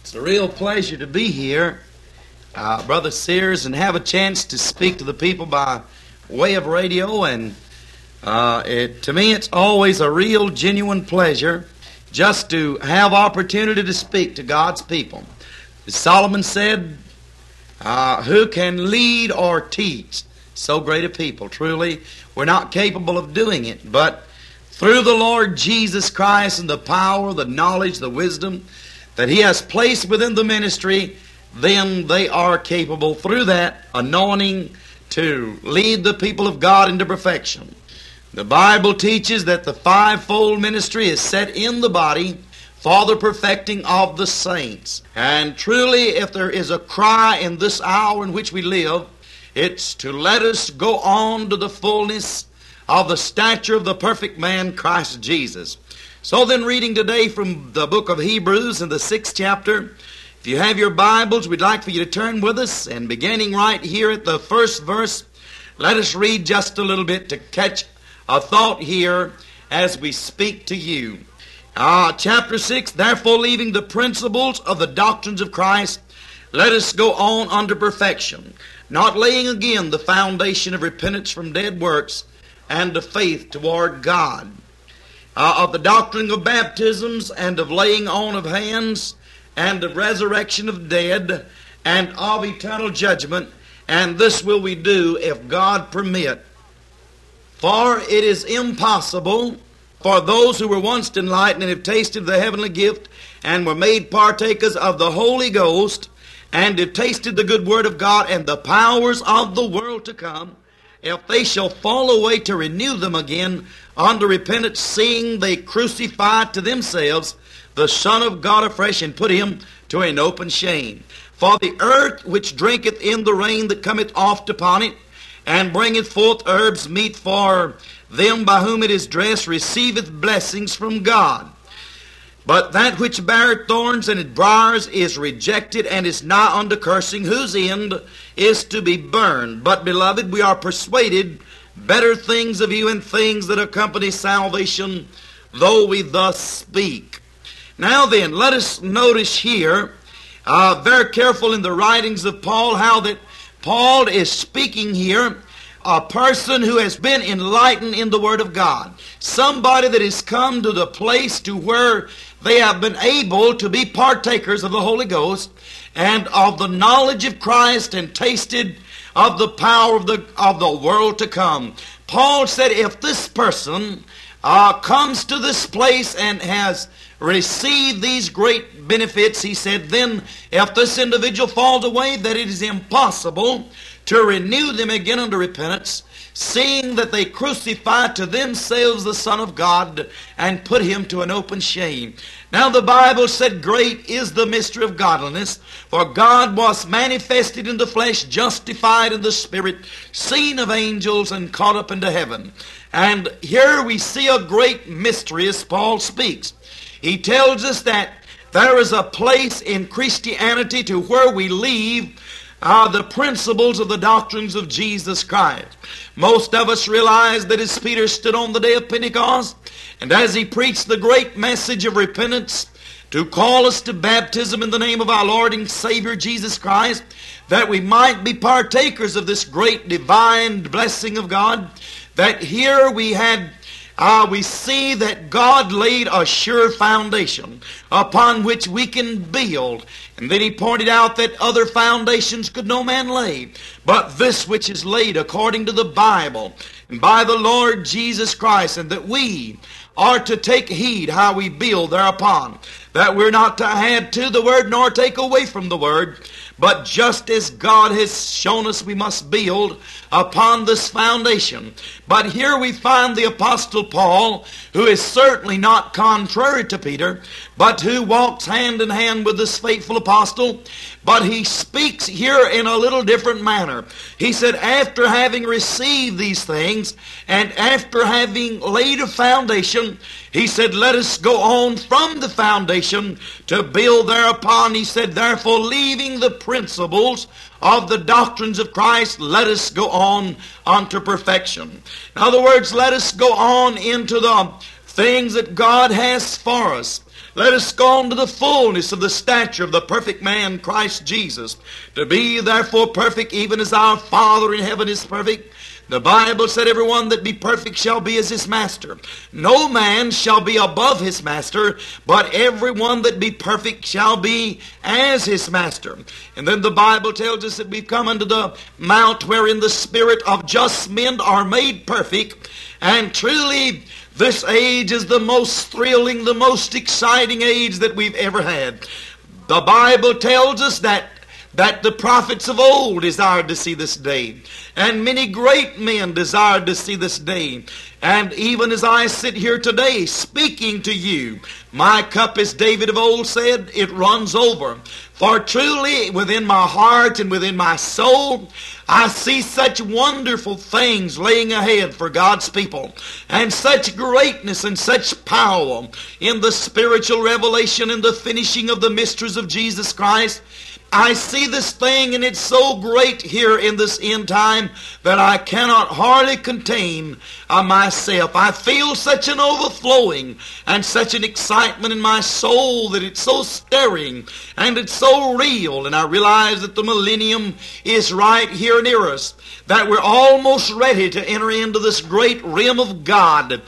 It's a real pleasure to be here, Brother Sears, and have a chance to speak to the people by way of radio. And to me, it's always a real, genuine pleasure just to have opportunity to speak to God's people. As Solomon said, who can lead or teach so great a people? Truly, we're not capable of doing it, but through the Lord Jesus Christ and the power, the knowledge, the wisdom that He has placed within the ministry, then they are capable through that anointing to lead the people of God into perfection. The Bible teaches that the fivefold ministry is set in the body for the perfecting of the saints. And truly, if there is a cry in this hour in which we live, it's to let us go on to the fullness of the stature of the perfect man, Christ Jesus. So then, reading today from the book of Hebrews in the 6th chapter, if you have your Bibles, we'd like for you to turn with us, and beginning right here at the first verse, let us read just a little bit to catch a thought here as we speak to you. Chapter 6, therefore leaving the principles of the doctrines of Christ, let us go on unto perfection, not laying again the foundation of repentance from dead works and of faith toward God, of the doctrine of baptisms and of laying on of hands and of resurrection of dead and of eternal judgment, and this will we do if God permit. For it is impossible for those who were once enlightened and have tasted the heavenly gift and were made partakers of the Holy Ghost and have tasted the good word of God and the powers of the world to come, if they shall fall away, to renew them again unto repentance, seeing they crucify to themselves the Son of God afresh, and put Him to an open shame. For the earth which drinketh in the rain that cometh oft upon it, and bringeth forth herbs meet for them by whom it is dressed, receiveth blessings from God. But that which beareth thorns and briars is rejected, and is nigh unto cursing, whose end is to be burned. But, beloved, we are persuaded better things of you, and things that accompany salvation, though we thus speak. Now then, let us notice here, very careful in the writings of Paul, how that Paul is speaking here, a person who has been enlightened in the Word of God. Somebody that has come to the place to where they have been able to be partakers of the Holy Ghost and of the knowledge of Christ, and tasted of the power of the world to come. Paul said if this person comes to this place and has received these great benefits, he said, then if this individual falls away, that it is impossible to renew them again unto repentance, seeing that they crucify to themselves the Son of God and put Him to an open shame. Now the Bible said, great is the mystery of godliness, for God was manifested in the flesh, justified in the Spirit, seen of angels, and caught up into heaven. And here we see a great mystery as Paul speaks. He tells us that there is a place in Christianity to where we leave the principles of the doctrines of Jesus Christ. Most of us realize that as Peter stood on the day of Pentecost, and as he preached the great message of repentance, to call us to baptism in the name of our Lord and Savior Jesus Christ, that we might be partakers of this great divine blessing of God, that here we see that God laid a sure foundation upon which we can build. And then he pointed out that other foundations could no man lay, but this which is laid according to the Bible and by the Lord Jesus Christ, and that we are to take heed how we build thereupon, that we're not to add to the Word nor take away from the Word, but just as God has shown us we must build upon this foundation. But here we find the Apostle Paul, who is certainly not contrary to Peter, but who walks hand in hand with this faithful apostle. But he speaks here in a little different manner. He said, after having received these things, and after having laid a foundation, he said, let us go on from the foundation to build thereupon. He said, therefore, leaving the principles of the doctrines of Christ, let us go on unto perfection. In other words, let us go on into the things that God has for us. Let us go on to the fullness of the stature of the perfect man, Christ Jesus. To be therefore perfect, even as our Father in heaven is perfect. The Bible said, everyone that be perfect shall be as his master. No man shall be above his master, but everyone that be perfect shall be as his master. And then the Bible tells us that we've come unto the mount wherein the spirit of just men are made perfect. And truly, this age is the most thrilling, the most exciting age that we've ever had. The Bible tells us that the prophets of old desired to see this day. And many great men desired to see this day. And even as I sit here today speaking to you, my cup, as David of old said, it runs over. For truly within my heart and within my soul, I see such wonderful things laying ahead for God's people, and such greatness and such power in the spiritual revelation and the finishing of the mysteries of Jesus Christ. I see this thing, and it's so great here in this end time that I cannot hardly contain myself. I feel such an overflowing and such an excitement in my soul that it's so stirring and it's so real. And I realize that the millennium is right here near us, that we're almost ready to enter into this great realm of God,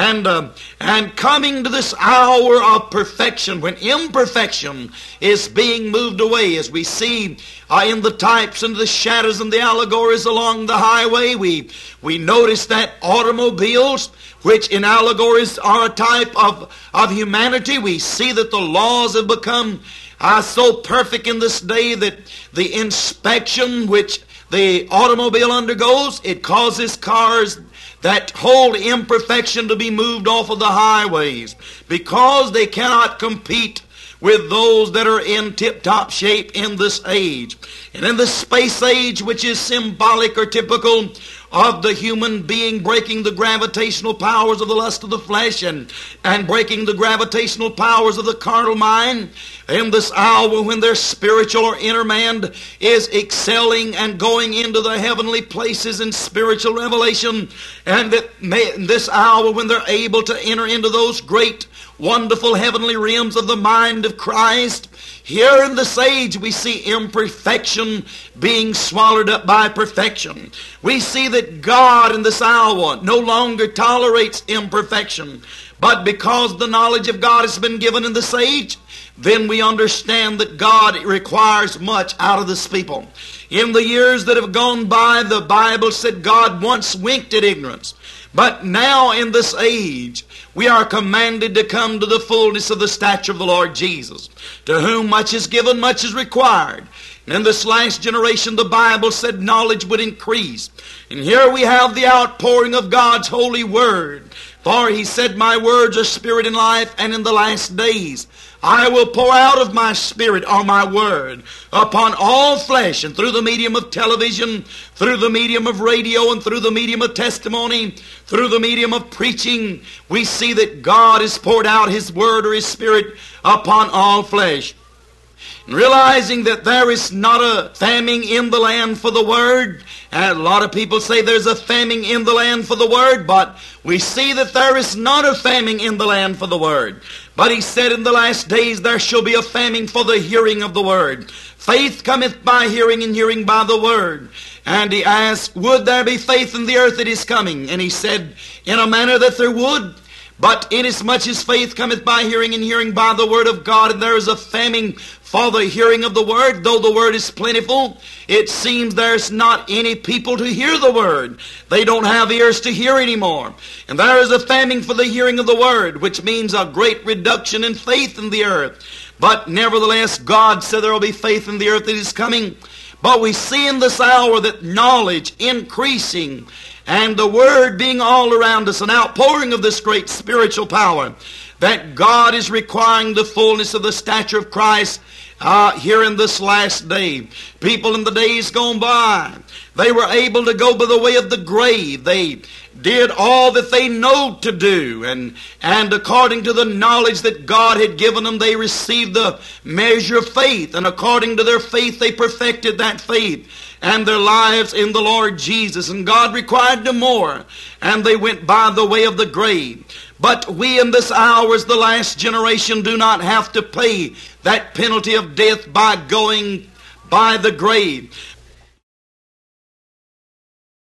and coming to this hour of perfection, when imperfection is being moved away, as we see in the types and the shadows and the allegories along the highway. We notice that automobiles, which in allegories are a type of humanity, we see that the laws have become so perfect in this day that the inspection which the automobile undergoes, it causes cars that hold imperfection to be moved off of the highways, because they cannot compete with those that are in tip-top shape in this age. And in the space age, which is symbolic or typical of the human being breaking the gravitational powers of the lust of the flesh and breaking the gravitational powers of the carnal mind, in this hour when their spiritual or inner man is excelling and going into the heavenly places in spiritual revelation, and that this hour when they're able to enter into those great wonderful heavenly realms of the mind of Christ, here in this age we see imperfection being swallowed up by perfection. We see that God in this hour no longer tolerates imperfection, but because the knowledge of God has been given in this age, then we understand that God requires much out of this people. In the years that have gone by, the Bible said God once winked at ignorance. But now in this age, we are commanded to come to the fullness of the stature of the Lord Jesus, to whom much is given, much is required. And in this last generation, the Bible said knowledge would increase. And here we have the outpouring of God's holy word. For He said, my words are spirit and life, and in the last days I will pour out of my spirit, or my word, upon all flesh. And through the medium of television, through the medium of radio, and through the medium of testimony, through the medium of preaching, we see that God has poured out His word or His spirit upon all flesh. And realizing that there is not a famine in the land for the word, and a lot of people say there's a famine in the land for the word, but we see that there is not a famine in the land for the word. But He said in the last days there shall be a famine for the hearing of the word. Faith cometh by hearing, and hearing by the word. And He asked, would there be faith in the earth that is coming? And He said, in a manner that there would. But inasmuch as faith cometh by hearing, and hearing by the word of God, and there is a famine for the hearing of the word, though the word is plentiful, it seems there's not any people to hear the word. They don't have ears to hear anymore. And there is a famine for the hearing of the word, which means a great reduction in faith in the earth. But nevertheless, God said there will be faith in the earth that is coming. But we see in this hour that knowledge increasing, and the word being all around us, an outpouring of this great spiritual power, that God is requiring the fullness of the stature of Christ here in this last day. People in the days gone by, they were able to go by the way of the grave. They did all that they know to do, and according to the knowledge that God had given them, they received the measure of faith, and according to their faith they perfected that faith and their lives in the Lord Jesus. And God required no more, and they went by the way of the grave. But we in this hour, as the last generation, do not have to pay that penalty of death by going by the grave.